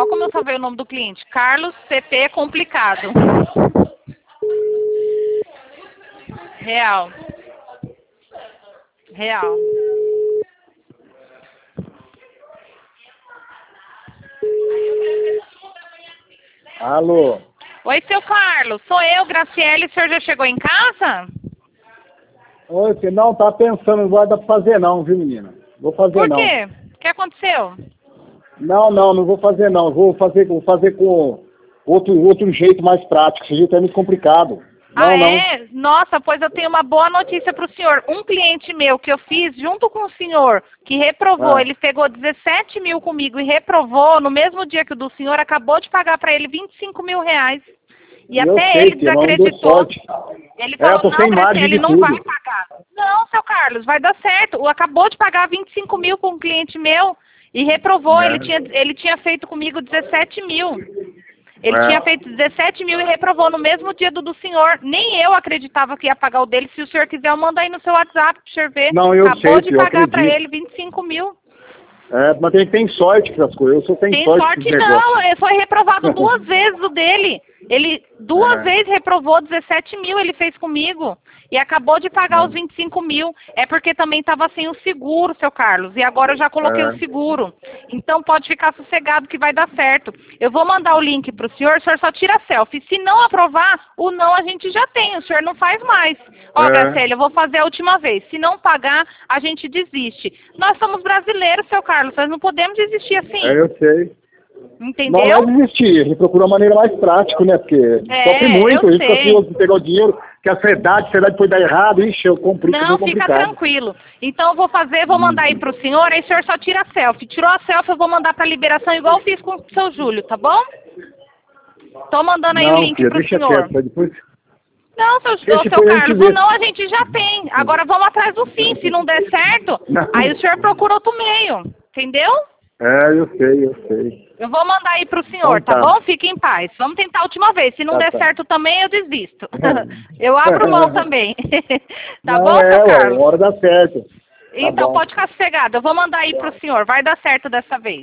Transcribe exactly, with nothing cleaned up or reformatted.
Olha como eu salvei o nome do cliente. Carlos C P Complicado. Real. Real. Alô? Oi, seu Carlos. Sou eu, Graciele. O senhor já chegou em casa? Oi, você não tá pensando, não vai dar pra fazer não, viu, menina? Vou fazer Por não. quê? O que aconteceu? Não, não, não vou fazer não. Vou fazer, vou fazer com outro, outro jeito mais prático. Esse jeito é muito complicado. Não, Ah, não. é? Nossa, pois eu tenho uma boa notícia para o senhor. Um cliente meu que eu fiz junto com o senhor, que reprovou, Ah. ele pegou dezessete mil comigo e reprovou no mesmo dia que o do senhor, acabou de pagar para ele vinte e cinco mil reais. E Eu até sei ele que não deu desacreditou. sorte. Ele É, eu falou, tô não, sem margem Graciele, de não vai tudo. pagar. Não, seu Carlos, vai dar certo. O acabou de pagar vinte e cinco mil com um cliente meu e reprovou. Ele tinha, É. ele tinha feito comigo dezessete mil. Ele É. tinha feito dezessete mil e reprovou no mesmo dia do do senhor. Nem eu acreditava que ia pagar o dele. Se o senhor quiser, eu mando aí no seu WhatsApp pra o senhor ver. Não, eu Acabou sei, de eu pagar pra acredito. ele vinte e cinco mil. É, mas tem, tem sorte com essas coisas. Eu sou sem Tem sorte com sorte esse negócio. não, ele foi reprovado duas vezes o dele. Ele duas É. vezes reprovou dezessete mil, ele fez comigo. E acabou de pagar os É. vinte e cinco mil. É porque também estava sem o seguro, seu Carlos. E agora eu já coloquei É. o seguro. Então pode ficar sossegado que vai dar certo. Eu vou mandar o link para o senhor, o senhor só tira selfie. Se não aprovar, o não a gente já tem, o senhor não faz mais. Ó, É. Graciela, eu vou fazer a última vez. Se não pagar, a gente desiste. Nós somos brasileiros, seu Carlos, nós não podemos desistir assim. É, eu sei. Entendeu? Não, não é desistir, a gente procura uma maneira mais prática, né? Porque É, sofre muito, eu a gente fica sei. curioso de pegar o dinheiro, que a sociedade, a sociedade pode dar errado, ixi, eu complico, Não, meio fica complicado. tranquilo. Então eu vou fazer, vou mandar aí pro senhor, aí o senhor só tira a selfie. Tirou a selfie, eu vou mandar pra liberação igual eu fiz com o seu Júlio, tá bom? Tô mandando aí o Não, link filha, pro deixa senhor. quieto, depois... Não, seu, ô, Deixa, seu depois a gente Carlos, vê. o não a gente já tem. Agora vamos atrás do sim. Se não der certo, Não. aí o senhor procura outro meio. Entendeu? É, eu sei, eu sei. Eu vou mandar aí pro senhor, Então tá tá. bom? Fique em paz. Vamos tentar a última vez. Se não Tá, der tá. certo também, eu desisto. Eu abro mão também. Tá Não, bom, é, seu ué, Carlos? uma hora dá certo. Tá Então bom. pode ficar sossegado. Eu vou mandar aí pro senhor. Vai dar certo dessa vez.